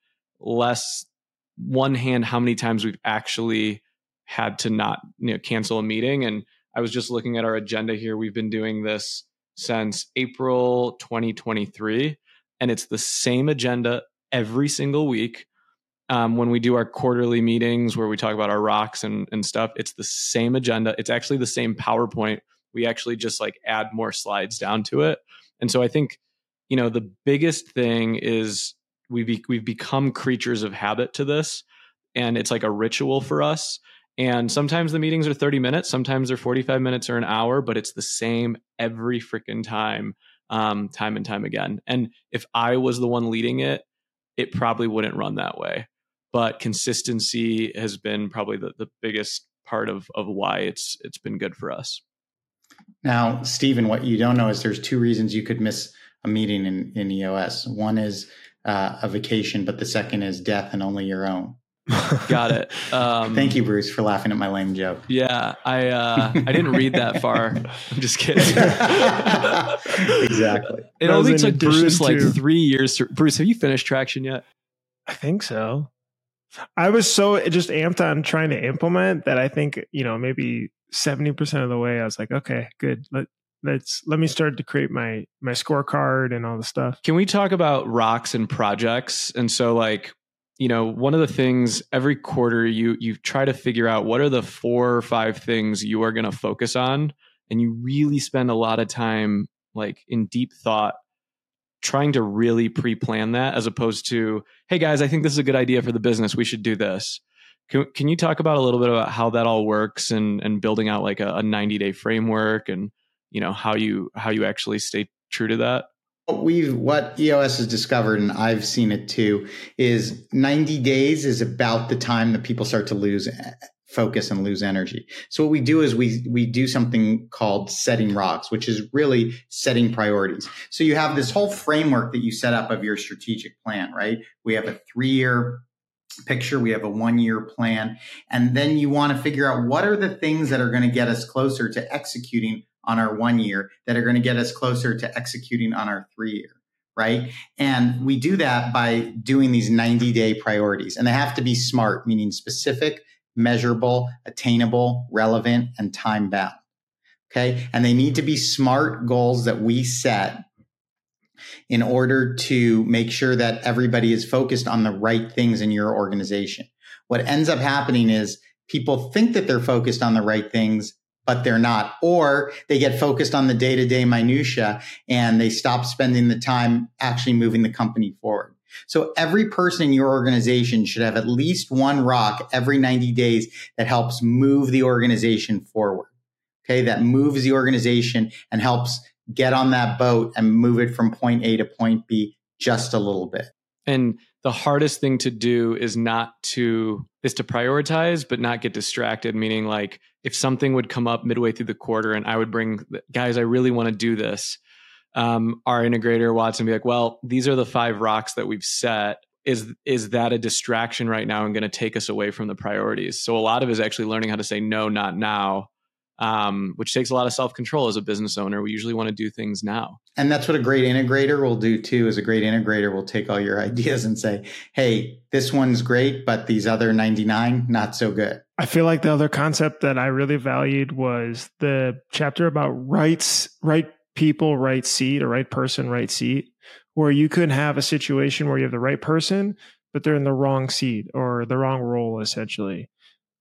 one hand how many times we've actually had to not, cancel a meeting. And I was just looking at our agenda here. We've been doing this since April 2023, and it's the same agenda every single week. When we do our quarterly meetings where we talk about our rocks and stuff, it's the same agenda. It's actually the same PowerPoint. We actually just like add more slides down to it. And so I think, the biggest thing is we've become creatures of habit to this, and it's like a ritual for us. And sometimes the meetings are 30 minutes, sometimes they're 45 minutes or an hour, but it's the same every freaking time, time and time again. And if I was the one leading it, it probably wouldn't run that way. But consistency has been probably the biggest part of why it's been good for us. Now, Stephen, what you don't know is there's two reasons you could miss a meeting in EOS. One is a vacation, but the second is death and only your own. Got it. Thank you, Bruce, for laughing at my lame joke. Yeah, I didn't read that far. I'm just kidding. Exactly. It only took Bruce like 3 years. Bruce, have you finished traction yet? I think so. I was so just amped on trying to implement that I think, maybe 70% of the way I was like, okay, good. Let me start to create my scorecard and all the stuff. Can we talk about rocks and projects? And so like, one of the things every quarter you try to figure out what are the 4 or 5 things you are going to focus on. And you really spend a lot of time like in deep thought trying to really pre-plan that, as opposed to, hey guys, I think this is a good idea for the business. We should do this. Can you talk about a little bit about how that all works and building out like a 90-day framework and, how you actually stay true to that? What EOS has discovered, and I've seen it too, is 90 days is about the time that people start to lose focus and lose energy. So what we do is we do something called setting rocks, which is really setting priorities. So you have this whole framework that you set up of your strategic plan, right? We have a 3-year picture, we have a 1-year plan, and then you want to figure out what are the things that are going to get us closer to executing on our 1 year, that are going to get us closer to executing on our 3-year, right? And we do that by doing these 90-day priorities, and they have to be SMART, meaning specific, measurable, attainable, relevant, and time bound. Okay. And they need to be SMART goals that we set in order to make sure that everybody is focused on the right things in your organization. What ends up happening is people think that they're focused on the right things, but they're not, or they get focused on the day-to-day minutia and they stop spending the time actually moving the company forward. So every person in your organization should have at least one rock every 90 days that helps move the organization forward. Okay. That moves the organization and helps get on that boat and move it from point A to point B just a little bit. And the hardest thing to do is to prioritize, but not get distracted. Meaning like if something would come up midway through the quarter and I would bring, guys, I really want to do this. Our integrator Watson be like, well, these are the 5 rocks that we've set. Is that a distraction right now and going to take us away from the priorities? So a lot of it is actually learning how to say no, not now, which takes a lot of self-control as a business owner. We usually want to do things now. And that's what a great integrator will do too, is a great integrator will take all your ideas and say, hey, this one's great, but these other 99, not so good. I feel like the other concept that I really valued was the chapter about right people, right seat, or right person, right seat, where you could have a situation where you have the right person, but they're in the wrong seat or the wrong role, essentially.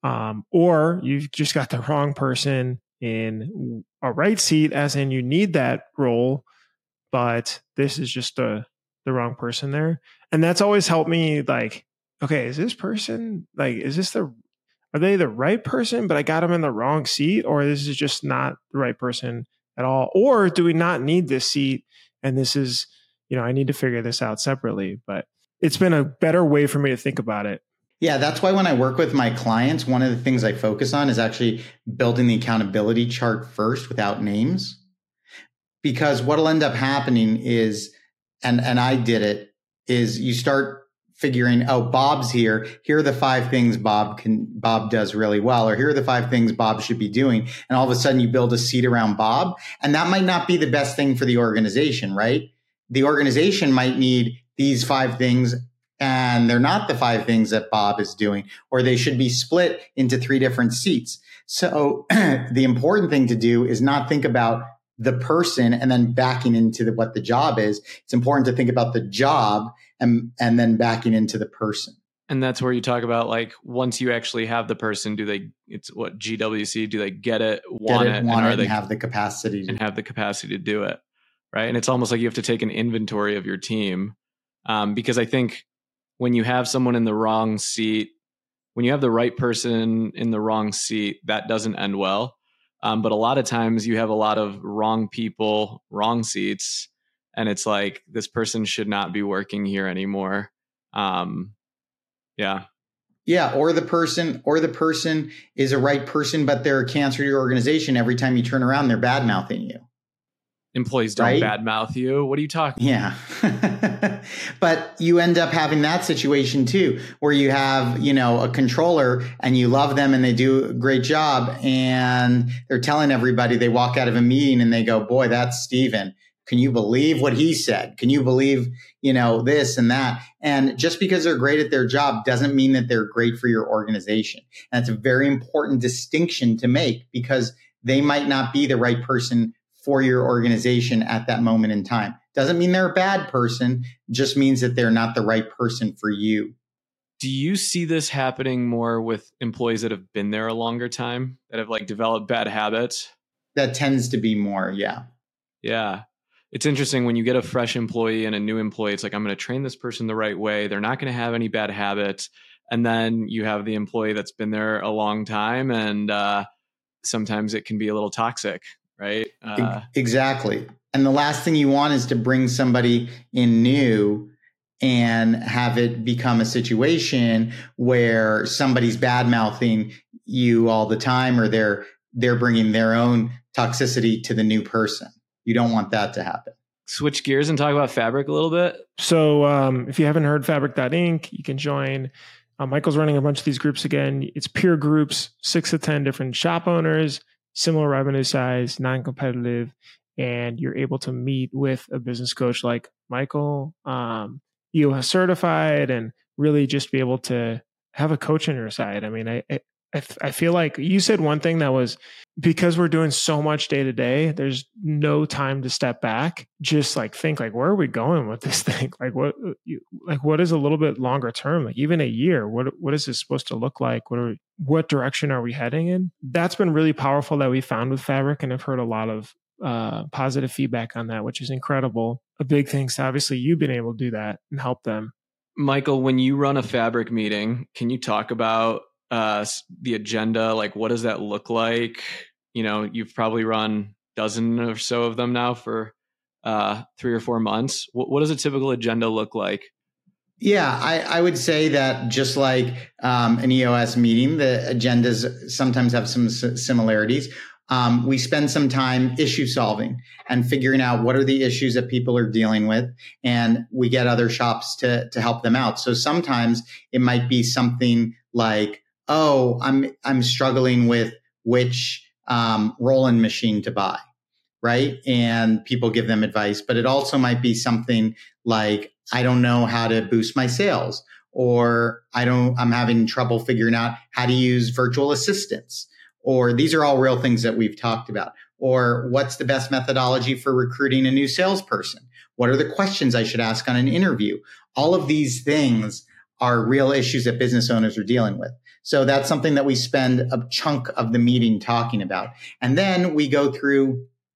Or you've just got the wrong person in a right seat, as in you need that role, but this is just the wrong person there. And that's always helped me like, okay, is this person like, are they the right person, but I got them in the wrong seat, or this is just not the right person at all? Or do we not need this seat? And this is, I need to figure this out separately, but it's been a better way for me to think about it. Yeah, that's why when I work with my clients, one of the things I focus on is actually building the accountability chart first without names. Because what'll end up happening is, and I did it, is you start figuring, oh, Bob's here. Here are the 5 things Bob does really well, or here are the 5 things Bob should be doing. And all of a sudden you build a seat around Bob. And that might not be the best thing for the organization, right? The organization might need these 5 things, and they're not the 5 things that Bob is doing, or they should be split into 3 different seats. So the important thing to do is not think about the person and then backing into what the job is. It's important to think about the job and then backing into the person. And that's where you talk about, like, once you actually have the person, it's what, GWC, do they get it, want it, and have the capacity to do it, right? And it's almost like you have to take an inventory of your team, because I think when you have someone in the wrong seat, when you have the right person in the wrong seat, that doesn't end well. But a lot of times you have a lot of wrong people, wrong seats, and it's like, this person should not be working here anymore. Yeah. Or the person is a right person, but they're a cancer to your organization. Every time you turn around, they're bad mouthing you. Employees don't badmouth you. What are you talking about? Yeah. But you end up having that situation too, where you have, a controller and you love them and they do a great job, and they're telling everybody, they walk out of a meeting and they go, boy, that's Steven. Can you believe what he said? Can you believe, this and that? And just because they're great at their job doesn't mean that they're great for your organization. And it's a very important distinction to make, because they might not be the right person for your organization at that moment in time. Doesn't mean they're a bad person, just means that they're not the right person for you. Do you see this happening more with employees that have been there a longer time, that have developed bad habits? That tends to be more, yeah. Yeah. It's interesting when you get a fresh employee and a new employee, it's like, I'm going to train this person the right way. They're not going to have any bad habits. And then you have the employee that's been there a long time, and sometimes it can be a little toxic, right? Exactly. And the last thing you want is to bring somebody in new and have it become a situation where somebody's bad mouthing you all the time, or they're bringing their own toxicity to the new person. You don't want that to happen. Switch gears and talk about Fabric a little bit. So if you haven't heard Fabric.Inc., you can join. Michael's running a bunch of these groups again. It's peer groups, 6 to 10 different shop owners, similar revenue size, non-competitive, and you're able to meet with a business coach like Michael, EOS certified, and really just be able to have a coach on your side. I mean, I feel like you said one thing that was, because we're doing so much day to day, there's no time to step back. Just think where are we going with this thing? What is a little bit longer term? Even a year, what is this supposed to look like? What direction are we heading in? That's been really powerful that we found with Fabric. And I've heard a lot of positive feedback on that, which is incredible. A big thanks to obviously you've been able to do that and help them. Michael, when you run a Fabric meeting, can you talk about the agenda? What does that look like? You've probably run a dozen or so of them now for 3 or 4 months. What does a typical agenda look like? Yeah, I would say that just like an EOS meeting, the agendas sometimes have some similarities. We spend some time issue solving and figuring out what are the issues that people are dealing with, and we get other shops to help them out. So sometimes it might be something like, oh, I'm struggling with which rolling machine to buy, right? And people give them advice. But it also might be something like, I don't know how to boost my sales, or I'm having trouble figuring out how to use virtual assistants, or these are all real things that we've talked about. Or what's the best methodology for recruiting a new salesperson? What are the questions I should ask on an interview? All of these things are real issues that business owners are dealing with. So that's something that we spend a chunk of the meeting talking about. And then we go through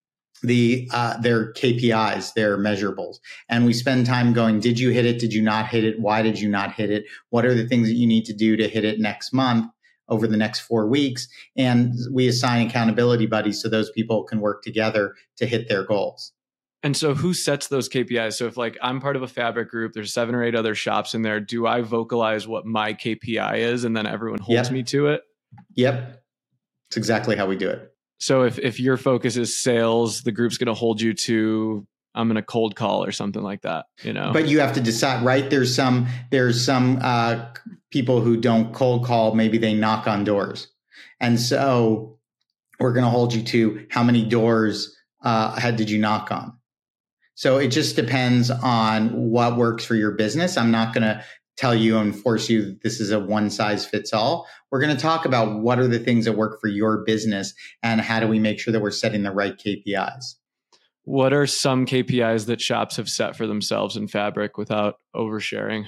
their KPIs, their measurables. And we spend time going, did you hit it? Did you not hit it? Why did you not hit it? What are the things that you need to do to hit it next month, over the next 4 weeks? And we assign accountability buddies so those people can work together to hit their goals. And so who sets those KPIs? So if like I'm part of a fabric group, there's 7 or 8 other shops in there. Do I vocalize what my KPI is and then everyone holds me to it? Yep. It's exactly how we do it. So if your focus is sales, the group's going to hold you to, I'm going to cold call or something like that, you know? But you have to decide, right? There's some people who don't cold call. Maybe they knock on doors. And so we're going to hold you to how many doors did you knock on? So it just depends on what works for your business. I'm not going to tell you and force you this is a one size fits all. We're going to talk about what are the things that work for your business and how do we make sure that we're setting the right KPIs. What are some KPIs that shops have set for themselves in Fabric without oversharing?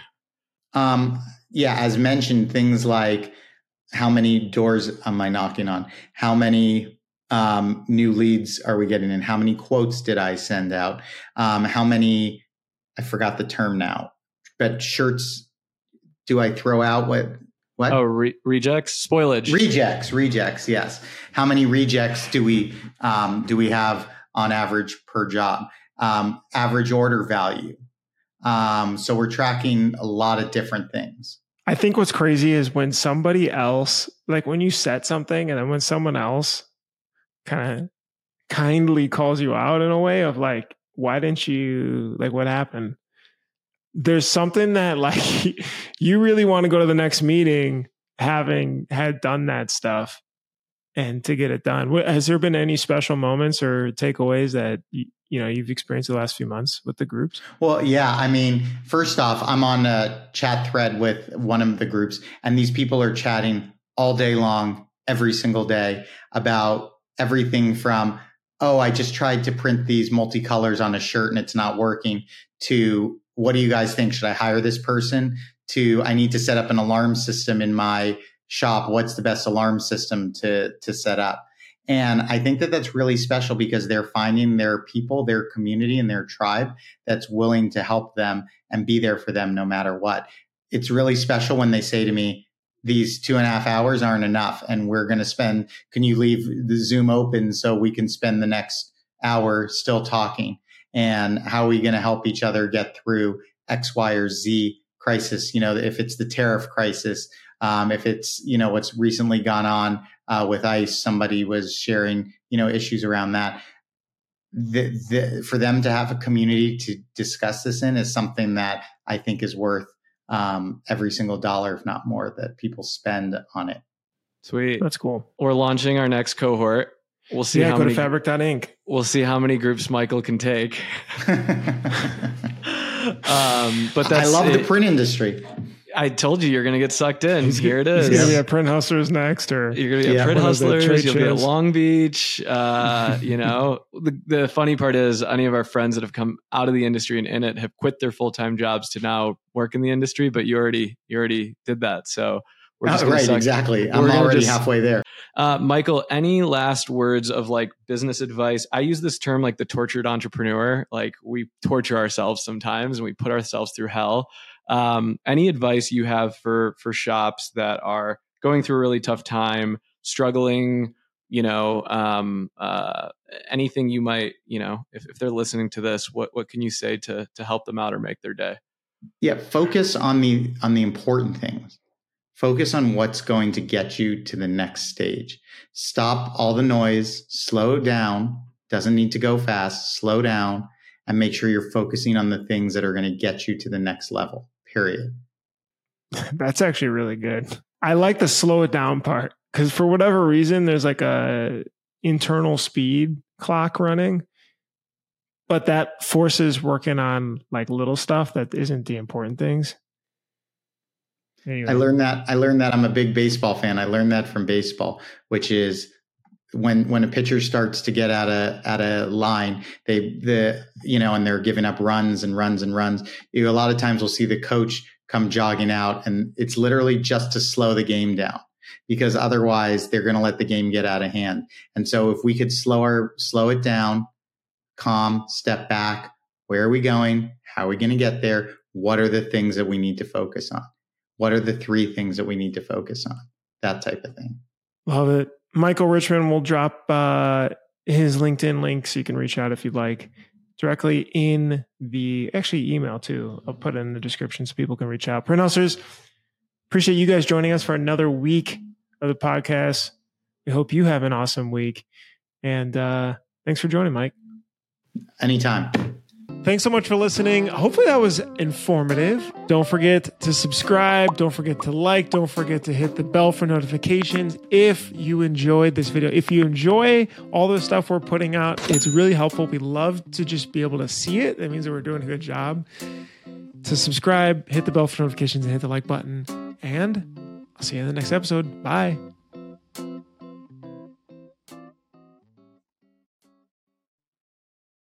As mentioned, things like how many doors am I knocking on? How many new leads are we getting in? How many quotes did I send out? How many, I forgot the term now, but shirts do I throw out? What? Oh, rejects, spoilage. Rejects. Yes. How many rejects do we have on average per job? Average order value. So we're tracking a lot of different things. I think what's crazy is when somebody else, like when you set something and then when someone else kind of kindly calls you out in a way of like, why didn't you, like what happened? There's something that like you really want to go to the next meeting having had done that stuff and to get it done. Has there been any special moments or takeaways that you've experienced the last few months with the groups? Well, yeah. I mean, first off, I'm on a chat thread with one of the groups, and these people are chatting all day long, every single day about everything from, oh, I just tried to print these multicolors on a shirt and it's not working, to what do you guys think? Should I hire this person? To I need to set up an alarm system in my shop. What's the best alarm system to set up? And I think that that's really special because they're finding their people, their community, and their tribe that's willing to help them and be there for them no matter what. It's really special when they say to me, these 2.5 hours aren't enough and we're going to spend, can you leave the Zoom open so we can spend the next hour still talking? And how are we going to help each other get through X, Y, or Z crisis? If it's the tariff crisis, if it's, what's recently gone on with ICE, somebody was sharing, issues around that. For them to have a community to discuss this in is something that I think is worth every single dollar, if not more, that people spend on it. Sweet. That's cool. We're launching our next cohort. We'll see how many. Go to Fabric.inc. We'll see how many groups Michael can take. But I love the print industry. I told you you're going to get sucked in. Here it is. He's going to be at Print Hustlers next, or you're going to be at Print Hustlers. You'll be at Long Beach. The funny part is, any of our friends that have come out of the industry and in it have quit their full-time jobs to now work in the industry. But you already did that, so we're just right. Exactly. I'm already halfway there. Michael, any last words of like business advice? I use this term like the tortured entrepreneur. Like we torture ourselves sometimes and we put ourselves through hell. Any advice you have for shops that are going through a really tough time, struggling, anything you might, if they're listening to this, what can you say to help them out or make their day? Yeah. Focus on the important things. Focus on what's going to get you to the next stage. Stop all the noise, slow down. Doesn't need to go fast, slow down, and make sure you're focusing on the things that are going to get you to the next level, period. That's actually really good. I like the slow it down part because for whatever reason, there's like a internal speed clock running, but that forces working on like little stuff that isn't the important things. Anyway. I learned that I'm a big baseball fan. I learned that from baseball, which is when a pitcher starts to get at a line, and they're giving up runs and runs and runs. A lot of times we'll see the coach come jogging out, and it's literally just to slow the game down because otherwise they're going to let the game get out of hand. And so if we could slow it down, calm, step back. Where are we going? How are we going to get there? What are the things that we need to focus on? What are the 3 things that we need to focus on? That type of thing. Love it. Michael Richman will drop his LinkedIn link so you can reach out if you'd like directly in the email too. I'll put it in the description so people can reach out. Print Hustlers, appreciate you guys joining us for another week of the podcast. We hope you have an awesome week. And thanks for joining, Mike. Anytime. Thanks so much for listening. Hopefully that was informative. Don't forget to subscribe. Don't forget to like. Don't forget to hit the bell for notifications if you enjoyed this video. If you enjoy all the stuff we're putting out, it's really helpful. We love to just be able to see it. That means that we're doing a good job. To subscribe, hit the bell for notifications, and hit the like button. And I'll see you in the next episode. Bye.